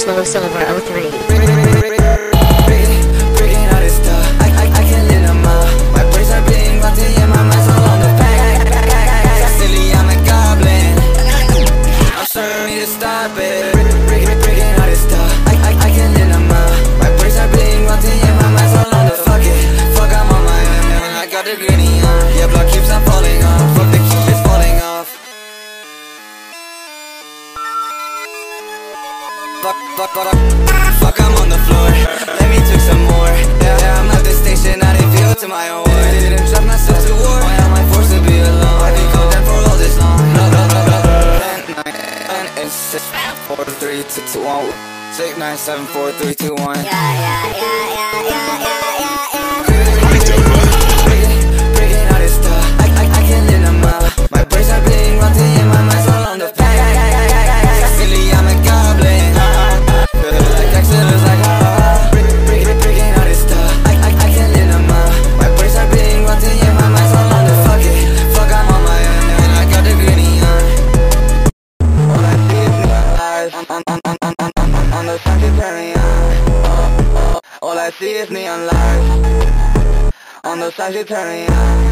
Slow Silver 03. Breaking all this stuff, I can't live no more. My brains are being locked in, my mind's all on the pack. Silly, I'm a goblin. I'm sorry to stop it. Breaking all this stuff, I can't live no more. My brains are being locked in, my mind's all on the fuck it. Fuck, I'm on my own, and I got the gritty on. Yeah, block keeps on falling off. Fuck, the keep is falling off. Fuck, I'm on the floor. Let me take some more. Yeah, I'm at the station, I didn't feel to my own way. Didn't drive myself to war. Why am I forced to be alone? I've been content for all this long. And it's 6, 4, 3, 2, 1. 6, 9, 7, 4, 3, 2, 1. Breaking all this stuff, I can't live no more. My brains are being locked in, my mind's all on the pack. Silly, I'm a goblin. Breaking all this stuff, I can't live no more. My brains are being locked in, my mind's all on the fuck it. Fuck, I'm on my own, and I got the gritty on. All I see is neon lights on the Sagittarian. All I see is neon lights on the Sagittarian.